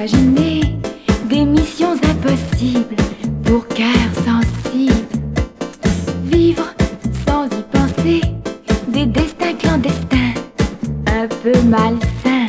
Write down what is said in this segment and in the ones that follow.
Imaginer des missions impossibles pour cœurs sensibles. Vivre sans y penser des destins clandestins un peu malsains.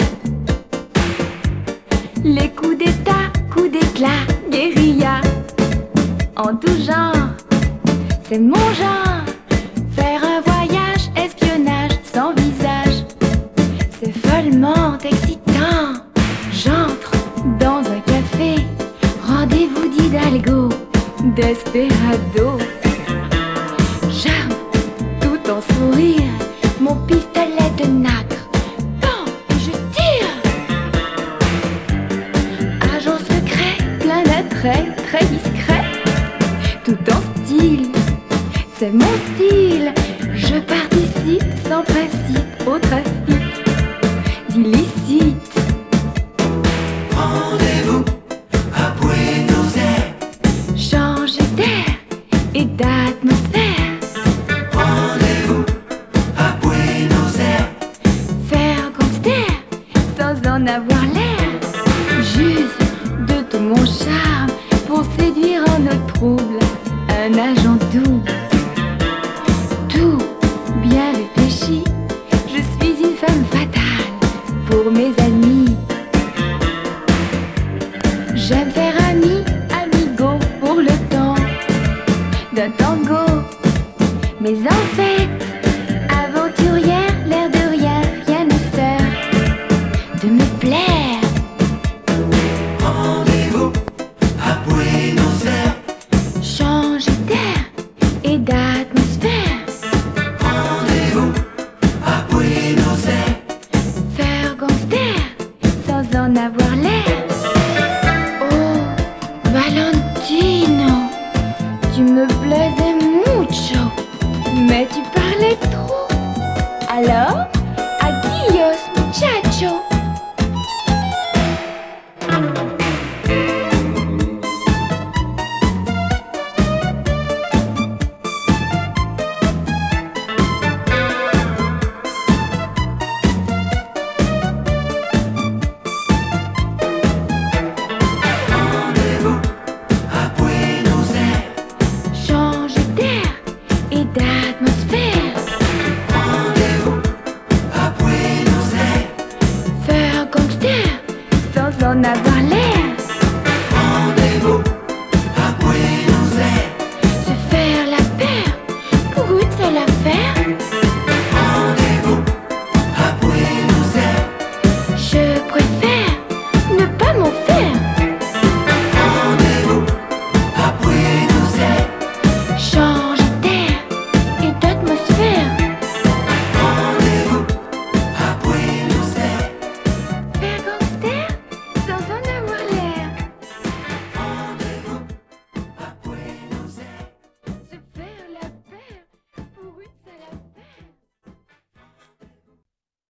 Les coups d'état, coups d'éclat, guérilla en tout genre, c'est mon genre. Faire un voyage, espionnage sans visage, c'est follement excitant. J'entre dans un café, rendez-vous d'Hidalgo, Desperado. J'arme tout en sourire mon pistolet de nacre. Bam, et je tire. Agent secret, plein d'attrait, très discret, tout en style, c'est mon style. Je participe sans principe au trafic illicite. Rendez-vous à Buenos Aires. Changer d'air et d'atmosphère. Rendez-vous à Buenos Aires. Faire gangster sans en avoir l'air. J'use de tout mon charme pour séduire en eau trouble un agent double. Tout bien réfléchi, je suis une femme fatale pour mes amis. J'aime faire ami, amigo pour le temps d'un tango. Mais en fait, aventurière, l'air de rien, rien ne sert de me plaire. Rendez-vous à Buenos Aires. Changer d'air et d'atmosphère. Rendez-vous à Buenos Aires. Faire gangster sans en avoir l'air. Oh, Valentino, tu me plaisais mucho, mais tu parlais trop. Alors, adios muchacho. Rendez-vous à Buenos Aires. Changer d'air et d'atmosphère. Rendez-vous à Buenos Aires. Faire gangster sans en avoir l'air.